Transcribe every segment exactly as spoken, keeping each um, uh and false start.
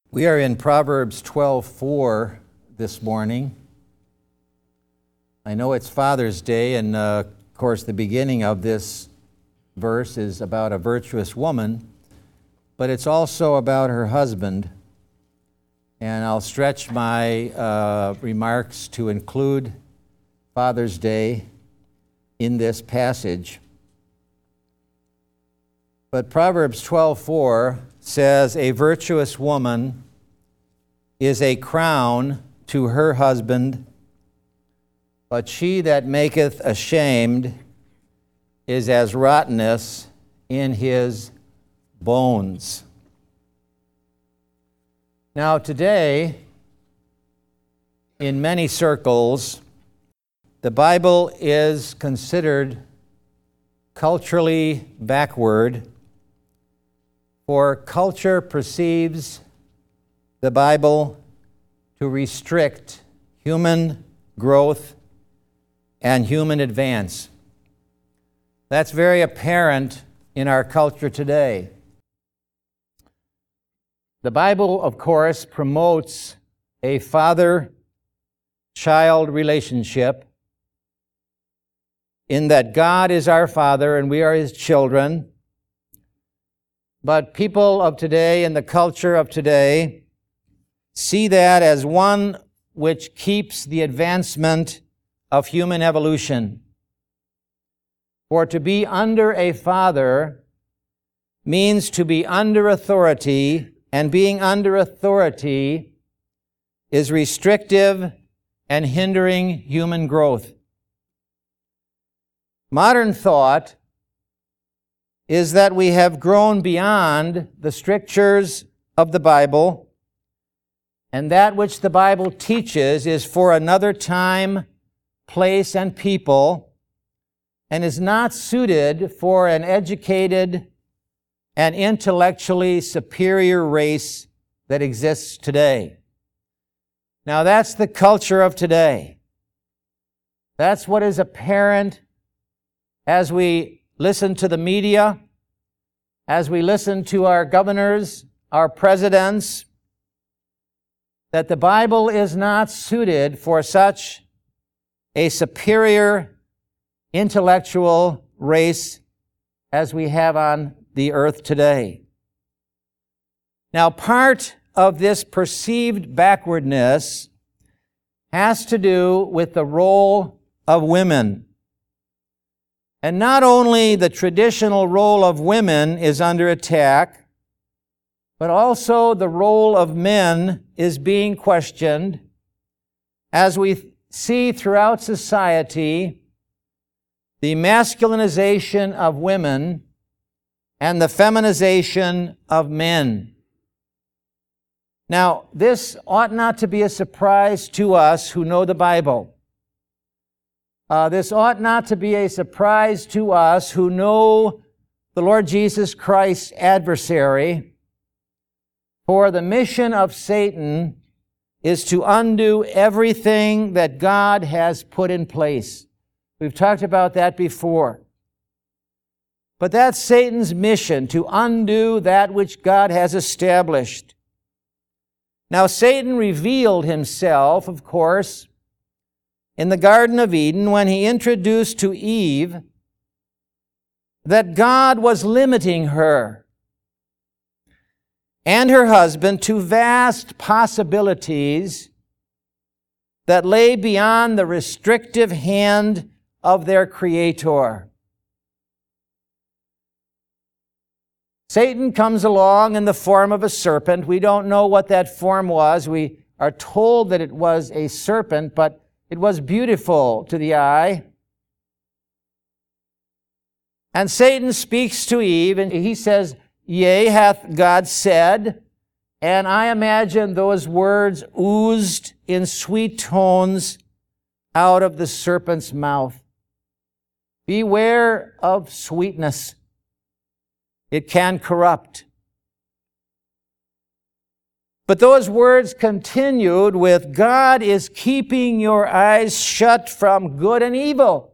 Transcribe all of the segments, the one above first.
We are in Proverbs twelve four this morning. I know it's Father's Day, and uh, of course the beginning of this verse is about a virtuous woman, but it's also about her husband. And I'll stretch my uh, remarks to include Father's Day in this passage. But Proverbs twelve four says, "A virtuous woman is a crown to her husband, but she that maketh ashamed is as rottenness in his bones." Now today, in many circles, the Bible is considered culturally backward, for culture perceives the Bible to restrict human growth and human advance. That's very apparent in our culture today. The Bible, of course, promotes a father-child relationship in that God is our Father and we are His children. But people of today and the culture of today see that as one which keeps the advancement of human evolution. For to be under a father means to be under authority, and being under authority is restrictive and hindering human growth. Modern thought is that we have grown beyond the strictures of the Bible, and that which the Bible teaches is for another time, place, and people, and is not suited for an educated and intellectually superior race that exists today. Now, that's the culture of today. That's what is apparent as we listen to the media, as we listen to our governors, our presidents, that the Bible is not suited for such a superior intellectual race as we have on the earth today. Now, part of this perceived backwardness has to do with the role of women. And not only the traditional role of women is under attack, but also the role of men is being questioned as we see throughout society the masculinization of women and the feminization of men. Now, this ought not to be a surprise to us who know the Bible. Uh, this ought not to be a surprise to us who know the Lord Jesus Christ's adversary, for the mission of Satan is to undo everything that God has put in place. We've talked about that before. But that's Satan's mission, to undo that which God has established. Now, Satan revealed himself, of course, in the Garden of Eden when he introduced to Eve that God was limiting her and her husband to vast possibilities that lay beyond the restrictive hand of their Creator. Satan comes along in the form of a serpent. We don't know what that form was. We are told that it was a serpent, but it was beautiful to the eye. And Satan speaks to Eve, and he says, "Yea, hath God said," and I imagine those words oozed in sweet tones out of the serpent's mouth. Beware of sweetness. It can corrupt. But those words continued with, "God is keeping your eyes shut from good and evil."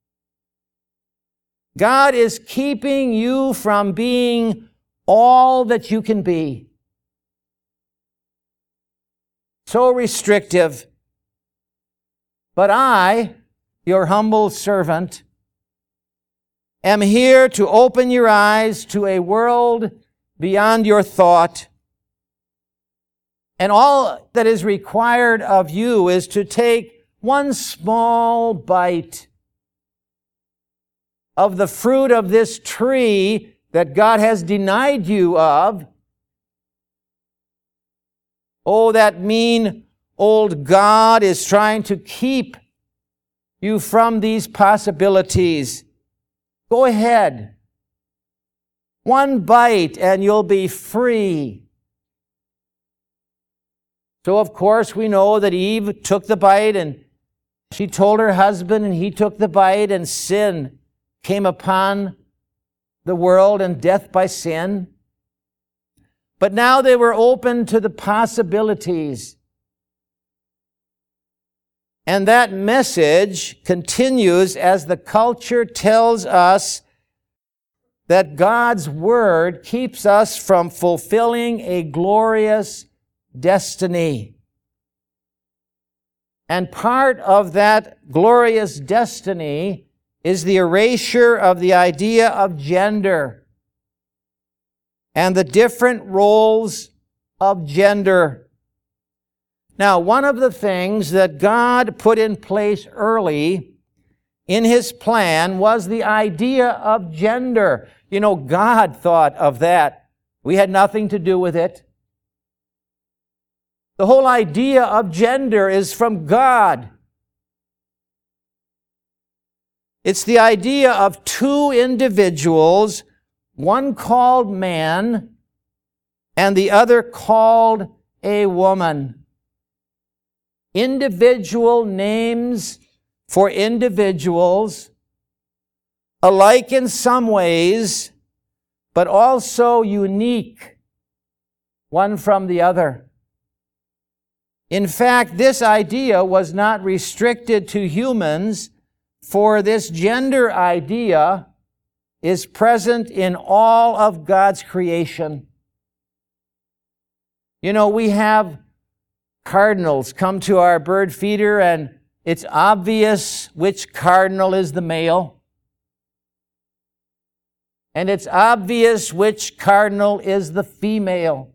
God is keeping you from being all that you can be. so restrictive. But I, your humble servant, am here to open your eyes to a world beyond your thought. And all that is required of you is to take one small bite of the fruit of this tree that God has denied you of. Oh, that mean old God is trying to keep you from these possibilities. Go ahead. One bite and you'll be free. So, of course, we know that Eve took the bite and she told her husband, and he took the bite, and sin came upon the world and death by sin. But now they were open to the possibilities. And that message continues as the culture tells us that God's Word keeps us from fulfilling a glorious destiny. And part of that glorious destiny is the erasure of the idea of gender and the different roles of gender. Now, one of the things that God put in place early in His plan was the idea of gender. You know, God thought of that. We had nothing to do with it. The whole idea of gender is from God. It's the idea of two individuals, one called man and the other called a woman. Individual names for individuals, alike in some ways, but also unique one from the other. In fact, this idea was not restricted to humans, for this gender idea is present in all of God's creation. You know, we have cardinals come to our bird feeder, and it's obvious which cardinal is the male. And it's obvious which cardinal is the female.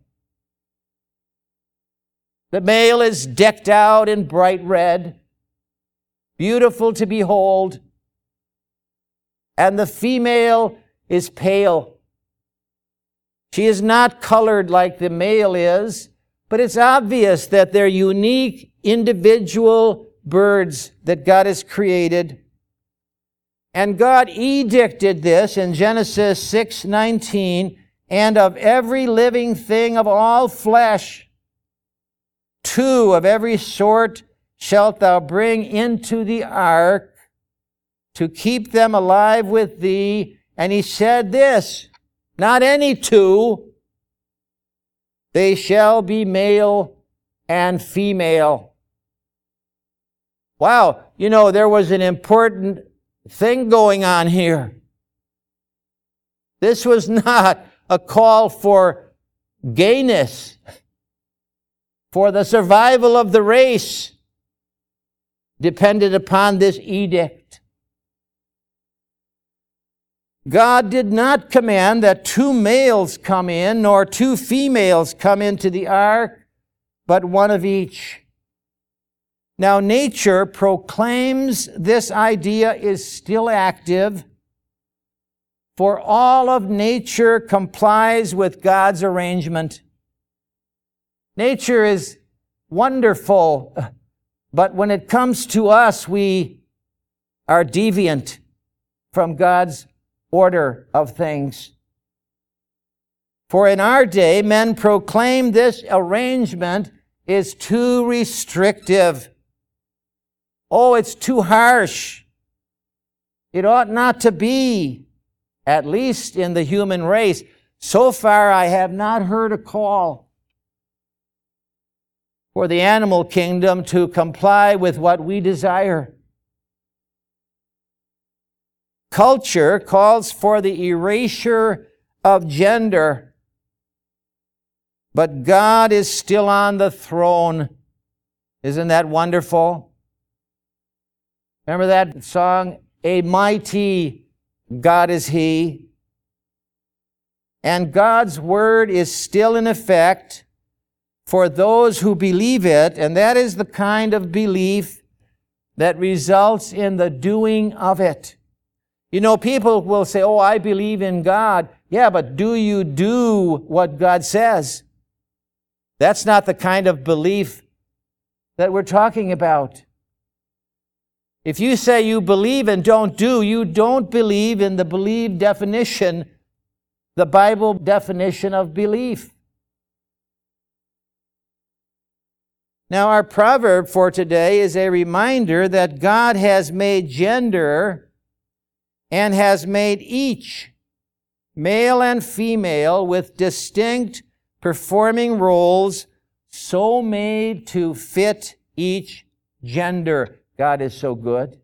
The male is decked out in bright red, beautiful to behold, and the female is pale. She is not colored like the male is, but it's obvious that they're unique individual birds that God has created. And God edicted this in Genesis six nineteen, and of every living thing of all flesh, two of every sort shalt thou bring into the ark to keep them alive with thee. And he said this, not any two, they shall be male and female. Wow, you know, there was an important thing going on here. This was not a call for gayness, for the survival of the race depended upon this edict. God did not command that two males come in, nor two females come into the ark, but one of each. Now, nature proclaims this idea is still active, for all of nature complies with God's arrangement. Nature is wonderful, but when it comes to us, we are deviant from God's order of things. For in our day, men proclaim this arrangement is too restrictive. Oh, it's too harsh. It ought not to be, at least in the human race. So far, I have not heard a call for the animal kingdom to comply with what we desire. Culture calls for the erasure of gender, but God is still on the throne. Isn't that wonderful? Remember that song, A Mighty God is He? And God's Word is still in effect for those who believe it, and that is the kind of belief that results in the doing of it. You know, people will say, oh, I believe in God. Yeah, but do you do what God says? That's not the kind of belief that we're talking about. If you say you believe and don't do, you don't believe in the believe definition, the Bible definition of belief. Now, our proverb for today is a reminder that God has made gender and has made each, male and female, with distinct performing roles, so made to fit each gender. God is so good.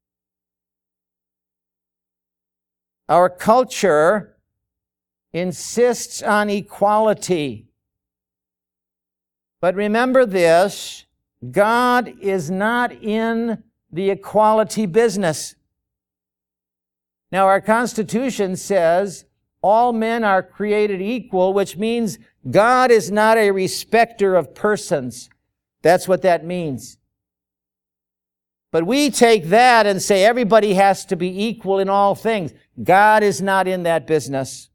Our culture insists on equality. But remember this, God is not in the equality business. Now, our Constitution says all men are created equal, which means God is not a respecter of persons. That's what that means. But we take that and say everybody has to be equal in all things. God is not in that business.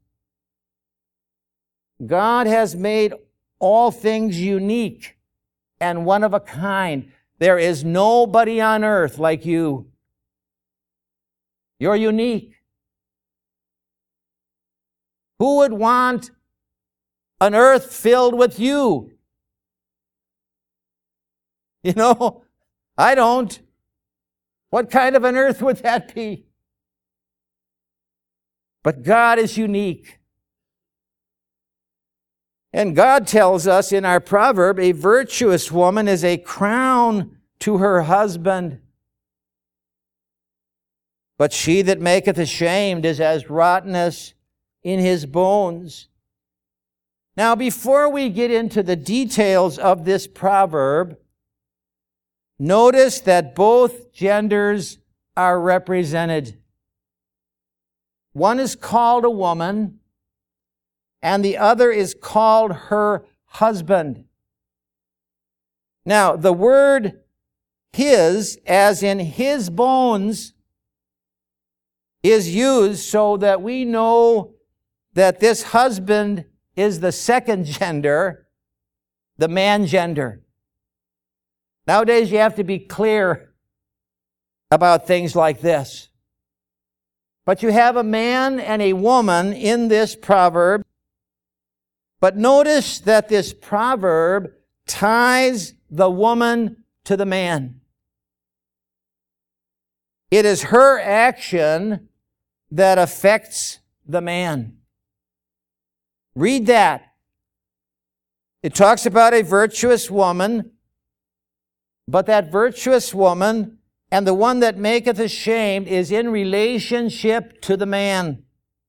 God has made all things unique and one of a kind. There is nobody on earth like you. You're unique. Who would want an earth filled with you? You know, I don't. What kind of an earth would that be? But God is unique. And God tells us in our proverb, a virtuous woman is a crown to her husband, but she that maketh ashamed is as rottenness in his bones. Now, before we get into the details of this proverb, notice that both genders are represented. One is called a woman, and the other is called her husband. Now, the word his, as in his bones, is used so that we know that this husband is the second gender, the man gender. Nowadays, you have to be clear about things like this. But you have a man and a woman in this proverb. But notice that this proverb ties the woman to the man. It is her action that affects the man. Read that. It talks about a virtuous woman, but that virtuous woman and the one that maketh ashamed is in relationship to the man.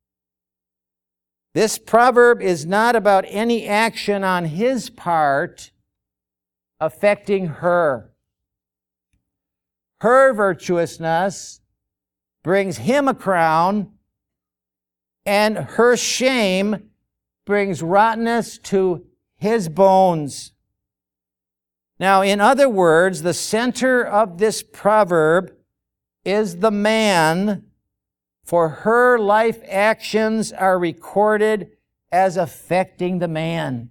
This proverb is not about any action on his part affecting her. Her virtuousness brings him a crown, and her shame brings rottenness to his bones. Now, in other words, the center of this proverb is the man, for her life actions are recorded as affecting the man.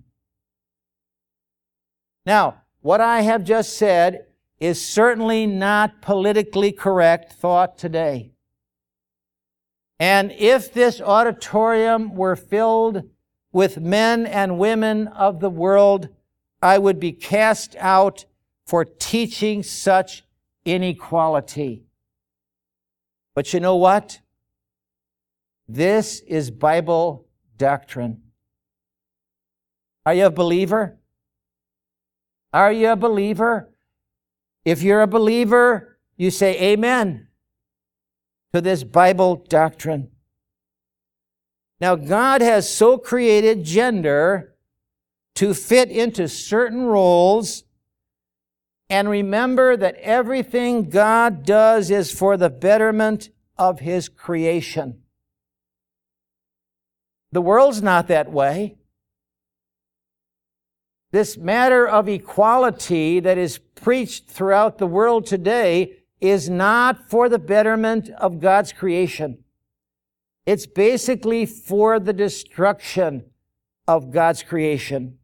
Now, what I have just said is certainly not politically correct thought today. And if this auditorium were filled with men and women of the world, I would be cast out for teaching such inequality. But you know what? This is Bible doctrine. Are you a believer? Are you a believer? If you're a believer, you say amen to this Bible doctrine. Now, God has so created gender to fit into certain roles, and remember that everything God does is for the betterment of His creation. The world's not that way. This matter of equality that is preached throughout the world today is not for the betterment of God's creation. It's basically for the destruction of God's creation.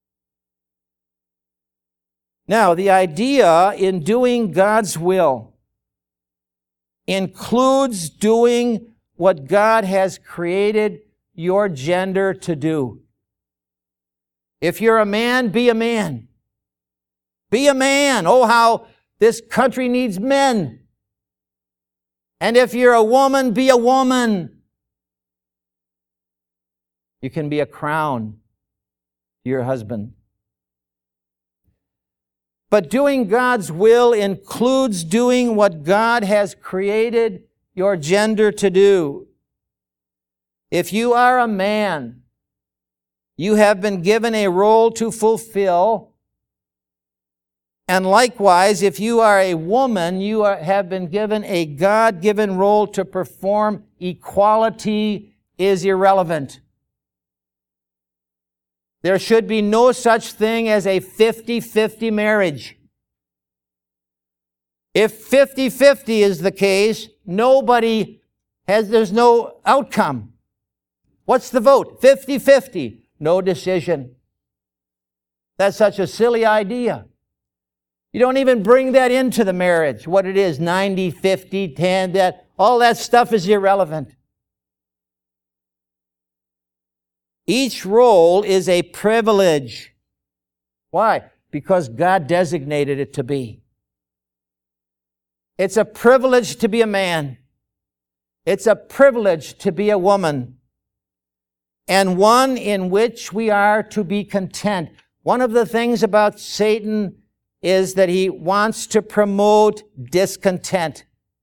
Now, the idea in doing God's will includes doing what God has created your gender to do. If you're a man, be a man. Be a man. Oh, how this country needs men. And if you're a woman, be a woman. You can be a crown to your husband. But doing God's will includes doing what God has created your gender to do. If you are a man, you have been given a role to fulfill. And likewise, if you are a woman, you are, have been given a God-given role to perform. Equality is irrelevant. There should be no such thing as a fifty-fifty marriage. If fifty-fifty is the case, nobody has, there's no outcome. What's the vote? fifty-fifty. No decision. That's such a silly idea. You don't even bring that into the marriage. What it is, ninety, fifty, ten, that, all that stuff is irrelevant. Each role is a privilege. Why? Because God designated it to be. It's a privilege to be a man. It's a privilege to be a woman. And one in which we are to be content. One of the things about Satan is that he wants to promote discontent.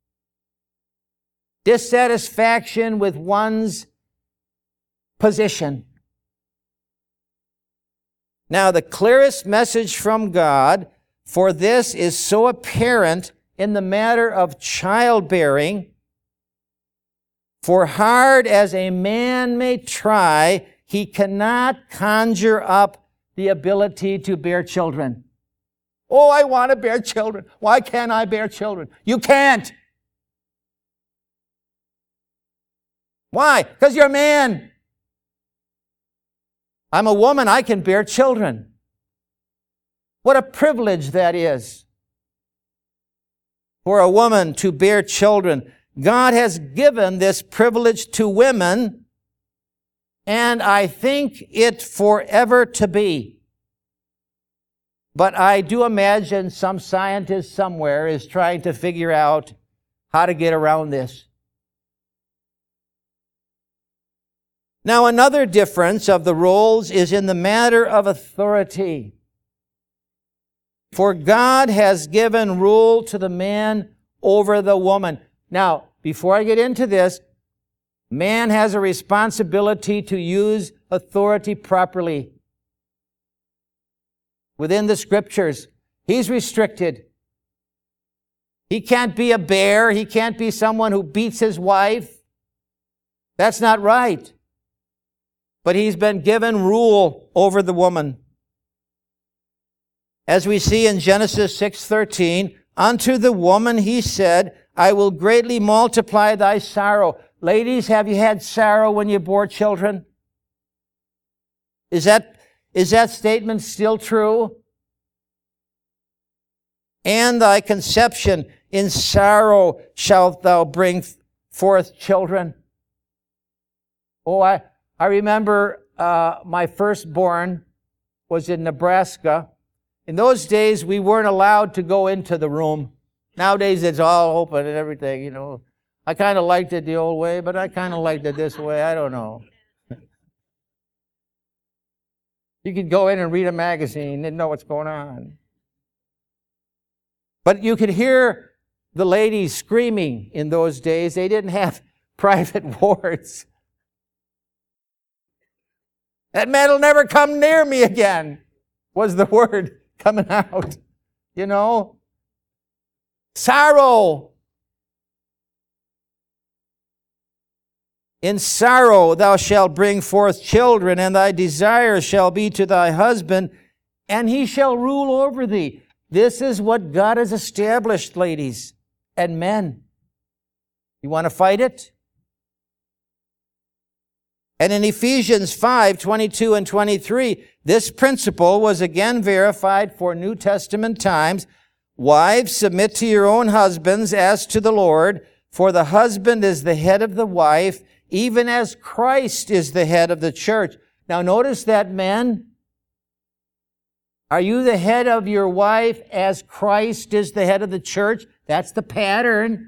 Dissatisfaction with one's position. Now, the clearest message from God for this is so apparent in the matter of childbearing. For hard as a man may try, he cannot conjure up the ability to bear children. Oh, I want to bear children. Why can't I bear children? You can't. Why? Because you're a man. I'm a woman. I can bear children. What a privilege that is for a woman to bear children. God has given this privilege to women, and I think it forever to be. But I do imagine some scientist somewhere is trying to figure out how to get around this. Now, another difference of the roles is in the matter of authority. For God has given rule to the man over the woman. Now, before I get into this, man has a responsibility to use authority properly. Within the Scriptures, he's restricted. He can't be a bear. He can't be someone who beats his wife. That's not right. But he's been given rule over the woman. As we see in Genesis six thirteen, unto the woman he said, I will greatly multiply thy sorrow. Ladies, have you had sorrow when you bore children? Is that, is that statement still true? And thy conception, in sorrow shalt thou bring forth children. Oh, I, I remember uh, my firstborn was in Nebraska. In those days, we weren't allowed to go into the room. Nowadays, it's all open and everything, you know. I kind of liked it the old way, but I kind of liked it this way. I don't know. You could go in and read a magazine, didn't know what's going on. But you could hear the ladies screaming in those days. They didn't have private wards. That man will never come near me again, was the word coming out. you know. Sorrow. In sorrow thou shalt bring forth children, and thy desire shall be to thy husband, and he shall rule over thee. This is what God has established, ladies and men. You want to fight it? And in Ephesians five, twenty-two and twenty-three, this principle was again verified for New Testament times. Wives, submit to your own husbands as to the Lord, for the husband is the head of the wife, even as Christ is the head of the church. Now notice that, men. Are you the head of your wife as Christ is the head of the church? That's the pattern.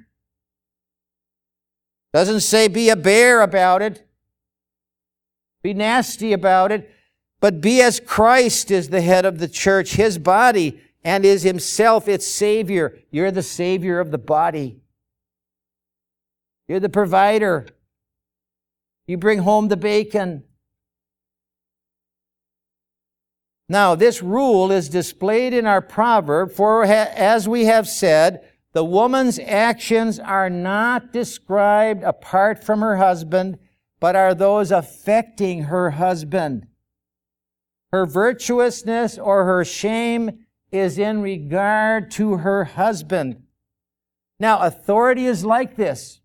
Doesn't say be a bear about it. Be nasty about it. But be as Christ is the head of the church, his body, and is himself its Savior. You're the Savior of the body. You're the provider. You bring home the bacon. Now, this rule is displayed in our proverb, for as we have said, the woman's actions are not described apart from her husband, but are those affecting her husband. Her virtuousness or her shame is in regard to her husband. Now, authority is like this.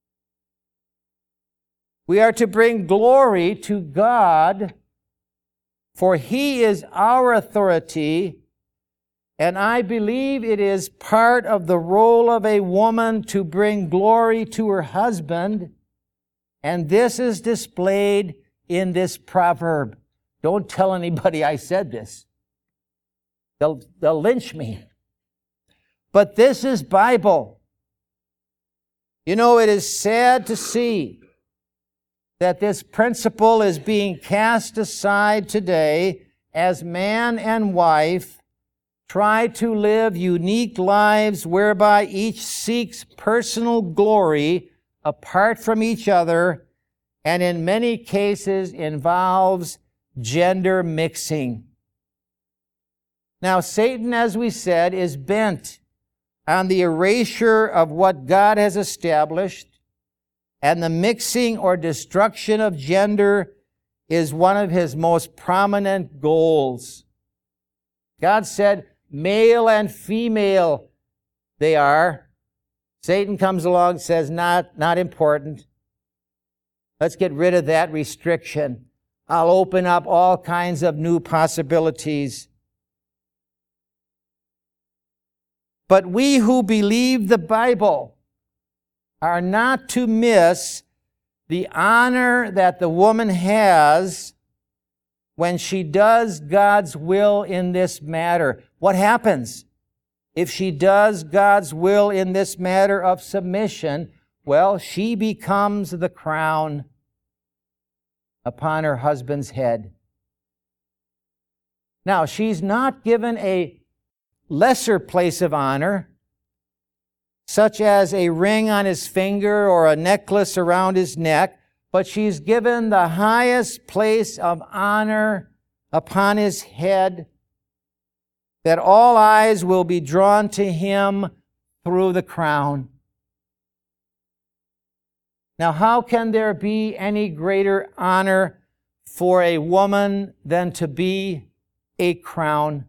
We are to bring glory to God, for He is our authority, and I believe it is part of the role of a woman to bring glory to her husband, and this is displayed in this proverb. Don't tell anybody I said this. They'll, they'll lynch me. But this is Bible. You know, it is sad to see that this principle is being cast aside today as man and wife try to live unique lives whereby each seeks personal glory apart from each other, and in many cases involves gender mixing. Now, Satan, as we said, is bent on the erasure of what God has established, and the mixing or destruction of gender is one of his most prominent goals. God said, male and female they are. Satan comes along and says, not, not important. Let's get rid of that restriction. I'll open up all kinds of new possibilities. But we who believe the Bible are not to miss the honor that the woman has when she does God's will in this matter. What happens if she does God's will in this matter of submission? Well, she becomes the crown upon her husband's head. Now, she's not given a lesser place of honor, such as a ring on his finger or a necklace around his neck, but she's given the highest place of honor upon his head, that all eyes will be drawn to him through the crown. Now, how can there be any greater honor for a woman than to be a crown?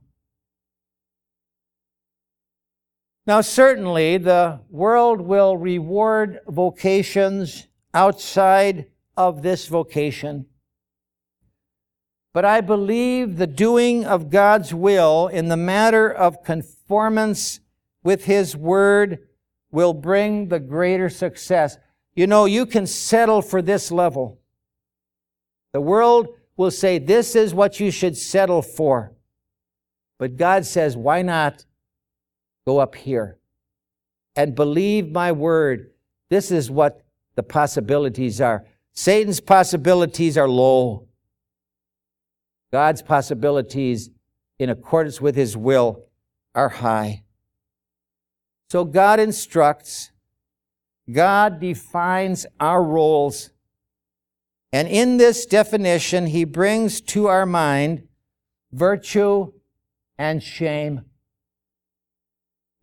Now, certainly, the world will reward vocations outside of this vocation. But I believe the doing of God's will in the matter of conformance with His Word will bring the greater success. You know, you can settle for this level. The world will say, this is what you should settle for. But God says, why not go up here and believe my word? This is what the possibilities are. Satan's possibilities are low. God's possibilities, in accordance with His will, are high. So God instructs, God defines our roles, and in this definition, He brings to our mind virtue and shame.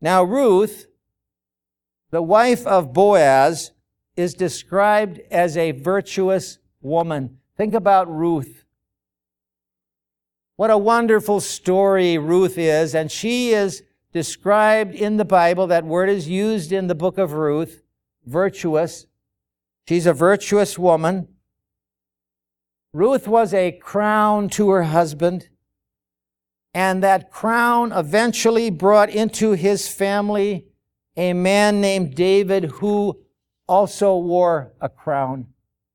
Now Ruth, the wife of Boaz, is described as a virtuous woman. Think about Ruth. What a wonderful story Ruth is, and she is described in the Bible. That word is used in the book of Ruth, virtuous. She's a virtuous woman. Ruth was a crown to her husband, and that crown eventually brought into his family a man named David who also wore a crown.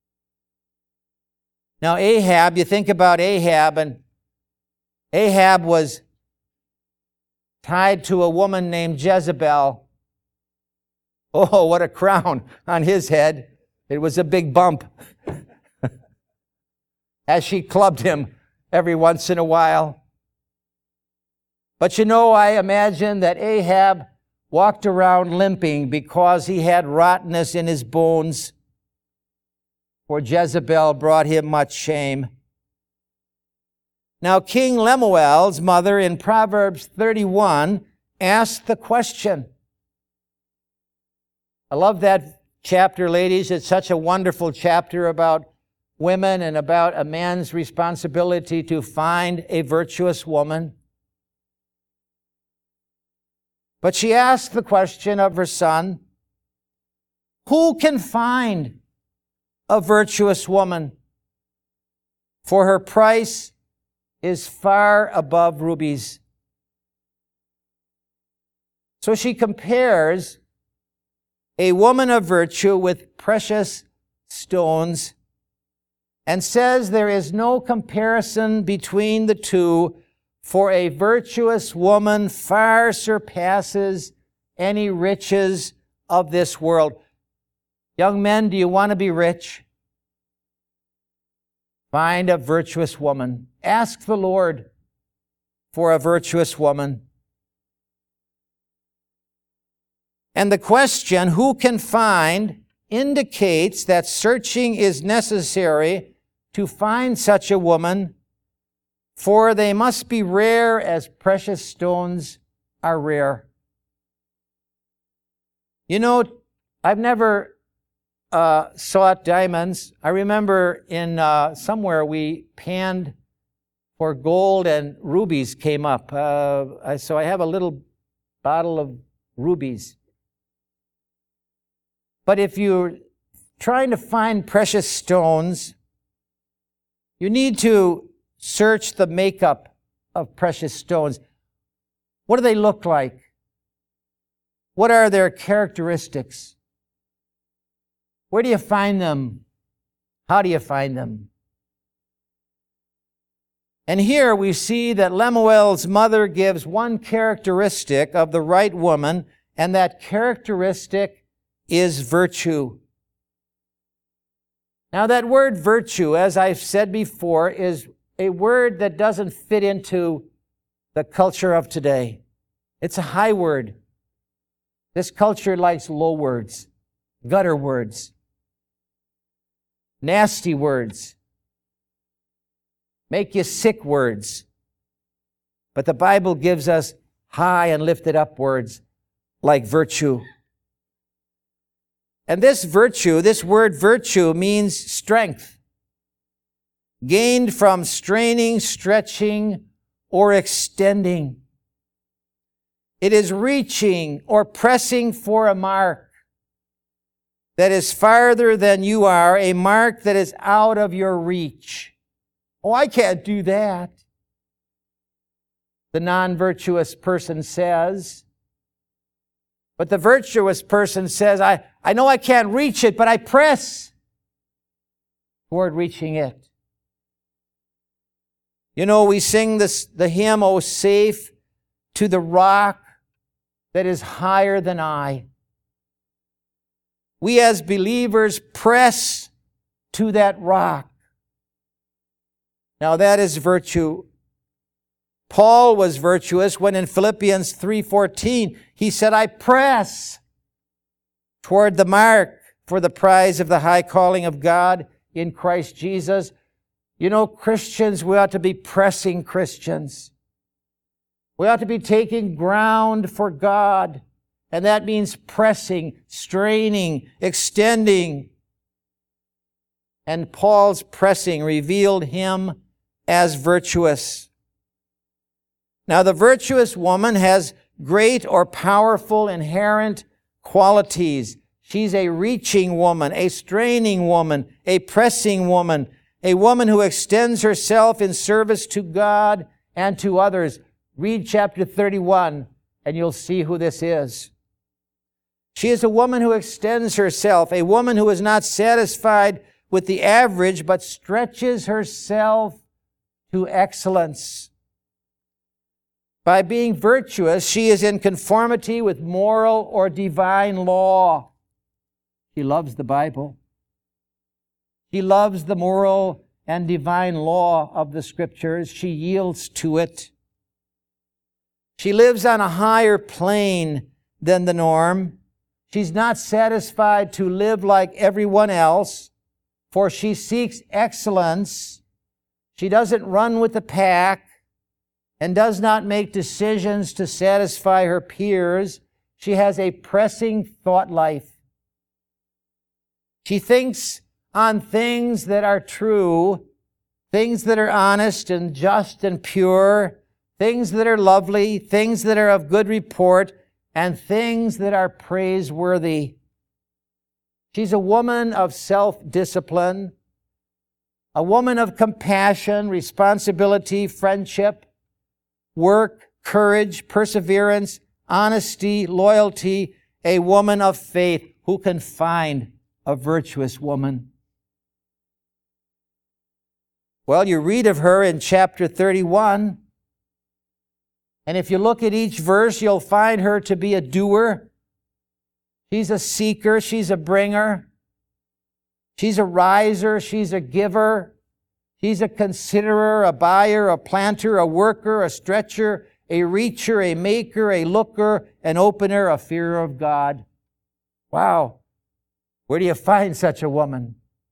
Now Ahab, you think about Ahab, and Ahab was tied to a woman named Jezebel. Oh, what a crown on his head. It was a big bump as she clubbed him every once in a while. But you know, I imagine that Ahab walked around limping because he had rottenness in his bones, for Jezebel brought him much shame. Now, King Lemuel's mother in Proverbs thirty-one asked the question. I love that chapter, ladies. It's such a wonderful chapter about women and about a man's responsibility to find a virtuous woman. But she asked the question of her son, who can find a virtuous woman? For her price is far above rubies. So she compares a woman of virtue with precious stones and says there is no comparison between the two, for a virtuous woman far surpasses any riches of this world. Young men, do you want to be rich? Find a virtuous woman. Ask the Lord for a virtuous woman. And the question, who can find, indicates that searching is necessary to find such a woman, for they must be rare as precious stones are rare. You know, I've never uh, sought diamonds. I remember in uh, somewhere we panned for gold and rubies came up. Uh, I, so I have a little bottle of rubies. But if you're trying to find precious stones, you need to search the makeup of precious stones. What do they look like? What are their characteristics? Where do you find them? How do you find them? And here we see that Lemuel's mother gives one characteristic of the right woman, and that characteristic is virtue. Now that word virtue, as I've said before, is a word that doesn't fit into the culture of today. It's a high word. This culture likes low words, gutter words, nasty words, make you sick words. But the Bible gives us high and lifted up words like virtue. And this virtue, this word virtue, means strength, gained from straining, stretching, or extending. It is reaching or pressing for a mark that is farther than you are, a mark that is out of your reach. Oh, I can't do that, the non-virtuous person says. But the virtuous person says, I, I know I can't reach it, but I press toward reaching it. You know, we sing this, the hymn, "O safe to the rock that is higher than I." We as believers press to that rock. Now that is virtue. Paul was virtuous when in Philippians three fourteen he said, I press toward the mark for the prize of the high calling of God in Christ Jesus. You know, Christians, we ought to be pressing Christians. We ought to be taking ground for God. And that means pressing, straining, extending. And Paul's pressing revealed him as virtuous. Now, the virtuous woman has great or powerful inherent qualities. She's a reaching woman, a straining woman, a pressing woman, a woman who extends herself in service to God and to others. Read chapter thirty-one, and you'll see who this is. She is a woman who extends herself, a woman who is not satisfied with the average, but stretches herself to excellence. By being virtuous, she is in conformity with moral or divine law. She loves the Bible. She loves the moral and divine law of the Scriptures. She yields to it. She lives on a higher plane than the norm. She's not satisfied to live like everyone else, for she seeks excellence. She doesn't run with the pack and does not make decisions to satisfy her peers. She has a pressing thought life. She thinks on things that are true, things that are honest and just and pure, things that are lovely, things that are of good report, and things that are praiseworthy. She's a woman of self-discipline, a woman of compassion, responsibility, friendship, work, courage, perseverance, honesty, loyalty, a woman of faith. Who can find a virtuous woman? Well, you read of her in chapter thirty-one. And if you look at each verse, you'll find her to be a doer. She's a seeker. She's a bringer. She's a riser. She's a giver. She's a considerer, a buyer, a planter, a worker, a stretcher, a reacher, a maker, a looker, an opener, a fearer of God. Wow. Where do you find such a woman?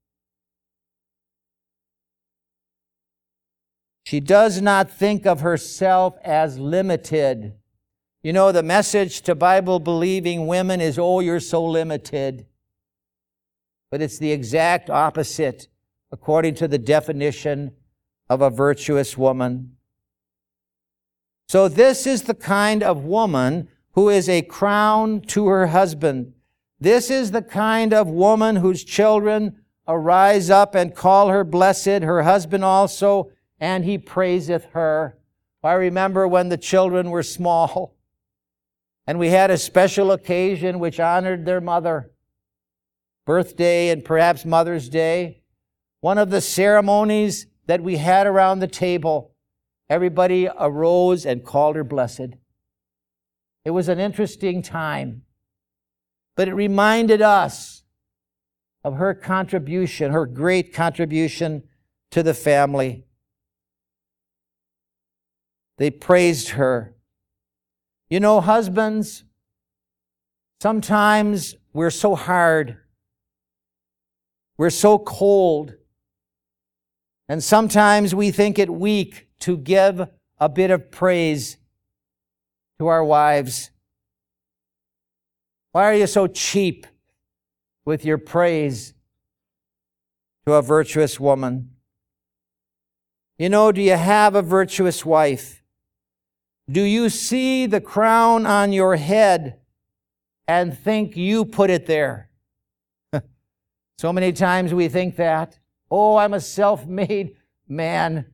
She does not think of herself as limited. You know, the message to Bible-believing women is, oh, you're so limited. But it's the exact opposite, according to the definition of a virtuous woman. So this is the kind of woman who is a crown to her husband. This is the kind of woman whose children arise up and call her blessed, her husband also, and he praiseth her. I remember when the children were small, and we had a special occasion which honored their mother, birthday and perhaps Mother's Day. One of the ceremonies that we had around the table, everybody arose and called her blessed. It was an interesting time, but it reminded us of her contribution, her great contribution to the family. They praised her. You know, husbands, sometimes we're so hard. We're so cold. And sometimes we think it weak to give a bit of praise to our wives. Why are you so cheap with your praise to a virtuous woman? You know, do you have a virtuous wife? Do you see the crown on your head and think you put it there? So many times we think that. Oh, I'm a self-made man.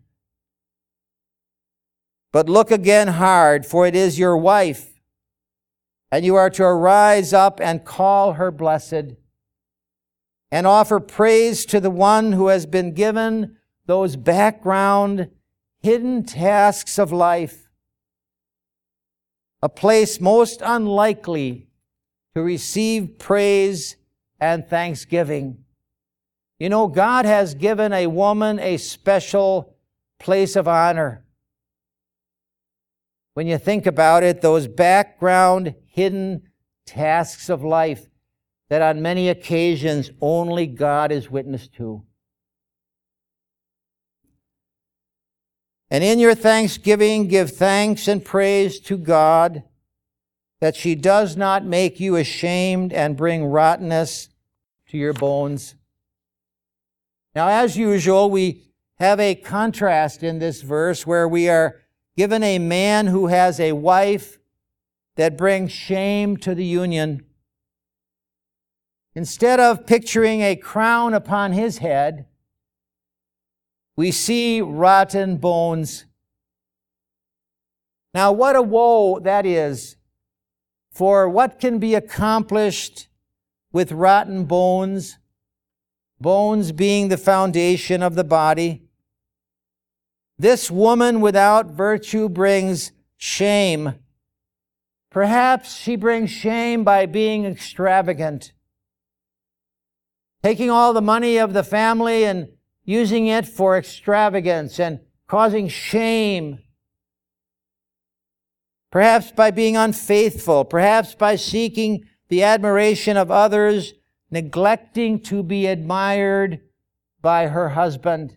But look again hard, for it is your wife, and you are to arise up and call her blessed, and offer praise to the one who has been given those background, hidden tasks of life, a place most unlikely to receive praise and thanksgiving. You know, God has given a woman a special place of honor. When you think about it, those background, hidden tasks of life that on many occasions only God is witness to. And in your thanksgiving give thanks and praise to God, that she does not make you ashamed and bring rottenness to your bones. Now, as usual, we have a contrast in this verse where we are given a man who has a wife that brings shame to the union. Instead of picturing a crown upon his head, we see rotten bones. Now, what a woe that is for what can be accomplished with rotten bones, bones being the foundation of the body. This woman without virtue brings shame. Perhaps she brings shame by being extravagant, taking all the money of the family and using it for extravagance and causing shame. Perhaps by being unfaithful, perhaps by seeking the admiration of others, neglecting to be admired by her husband.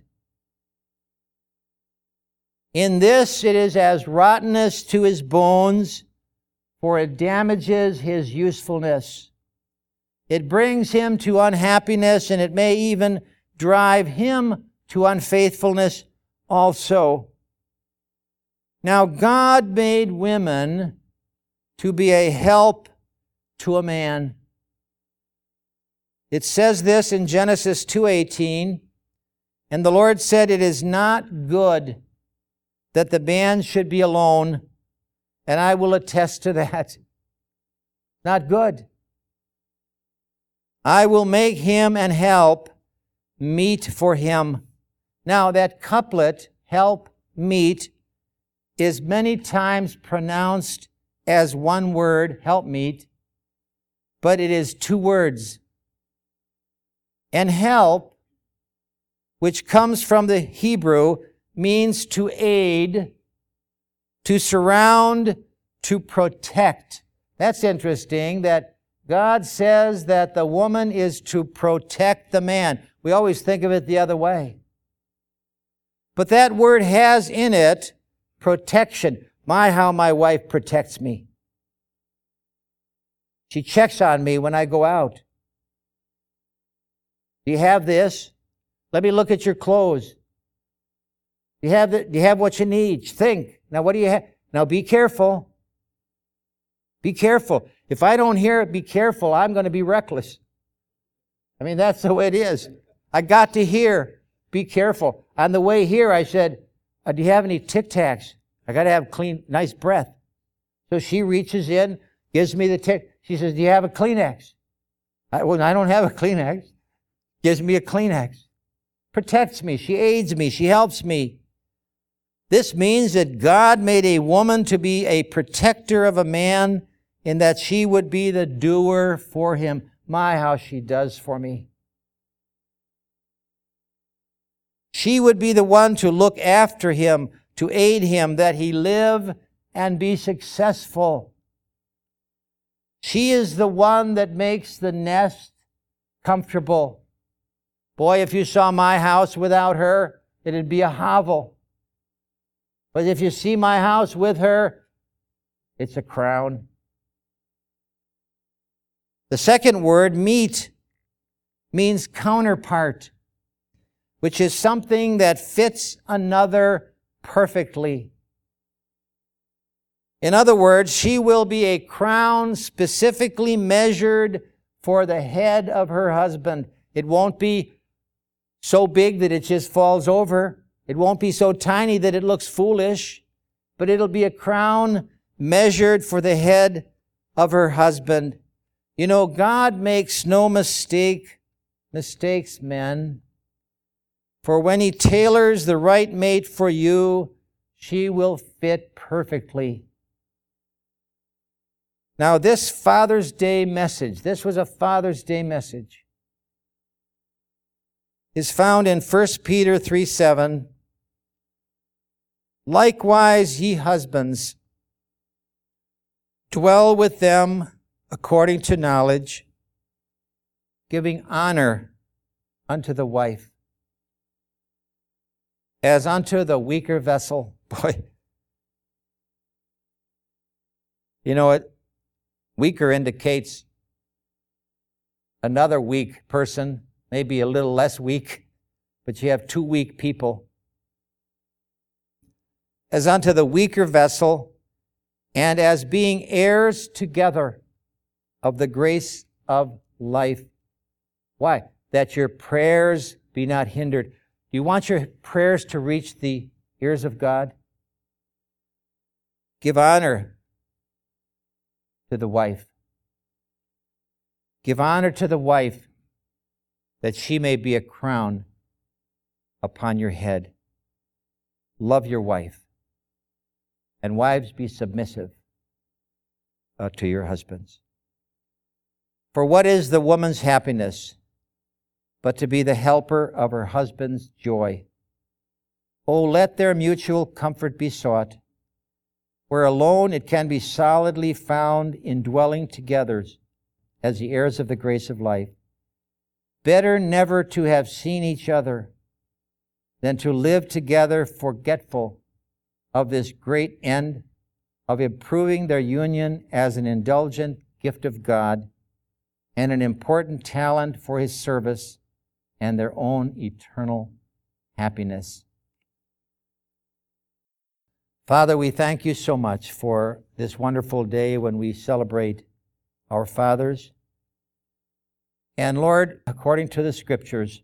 In this it is as rottenness to his bones, for it damages his usefulness. It brings him to unhappiness, and it may even drive him to unfaithfulness also. Now, God made women to be a help to a man. It says this in Genesis two eighteen, and the Lord said, "It is not good that the man should be alone," and I will attest to that. Not good. "I will make him an help meet for him." Now, that couplet, help meet, is many times pronounced as one word, help meet, but it is two words. And help, which comes from the Hebrew, means to aid, to surround, to protect. That's interesting that God says that the woman is to protect the man. We always think of it the other way. But that word has in it protection. My, how my wife protects me. She checks on me when I go out. Do you have this? Let me look at your clothes. Do you have the, do you have what you need? Think. Now, what do you have? Now, be careful. Be careful. If I don't hear it, be careful, I'm going to be reckless. I mean, that's the way it is. I got to hear, be careful. On the way here, I said, uh, do you have any Tic Tacs? I got to have clean, nice breath. So she reaches in, gives me the Tic. She says, do you have a Kleenex? I, well, I don't have a Kleenex. Gives me a Kleenex. Protects me. She aids me. She helps me. This means that God made a woman to be a protector of a man in that she would be the doer for him. My, how she does for me. She would be the one to look after him, to aid him, that he live and be successful. She is the one that makes the nest comfortable. Boy, if you saw my house without her, it'd be a hovel. But if you see my house with her, it's a crown. The second word, meet, means counterpart, which is something that fits another perfectly. In other words, she will be a crown specifically measured for the head of her husband. It won't be so big that it just falls over. It won't be so tiny that it looks foolish, but it'll be a crown measured for the head of her husband. You know, God makes no mistake, mistakes, men. For when He tailors the right mate for you, she will fit perfectly. Now, this Father's Day message, this was a Father's Day message, is found in First Peter three seven. Likewise, ye husbands, dwell with them according to knowledge, giving honor unto the wife, as unto the weaker vessel. Boy, you know what? Weaker indicates another weak person, maybe a little less weak, but you have two weak people. As unto the weaker vessel, and as being heirs together of the grace of life. Why? That your prayers be not hindered. Do you want your prayers to reach the ears of God? Give honor to the wife. Give honor to the wife, that she may be a crown upon your head. Love your wife. And wives, be submissive uh, to your husbands. For what is the woman's happiness but to be the helper of her husband's joy? Oh, let their mutual comfort be sought, where alone it can be solidly found in dwelling together as the heirs of the grace of life. Better never to have seen each other than to live together forgetful of this great end of improving their union as an indulgent gift of God and an important talent for His service and their own eternal happiness. Father, we thank you so much for this wonderful day when we celebrate our fathers. And Lord, according to the Scriptures,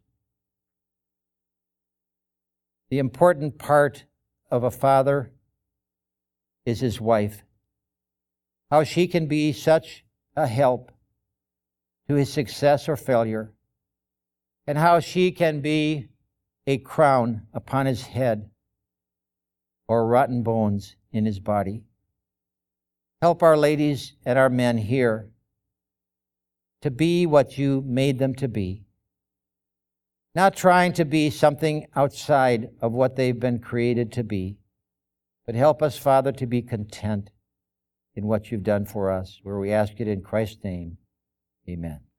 the important part of a father is his wife. How she can be such a help to his success or failure, and how she can be a crown upon his head or rotten bones in his body. Help our ladies and our men here to be what you made them to be, not trying to be something outside of what they've been created to be, but help us, Father, to be content in what you've done for us, where we ask it in Christ's name. Amen.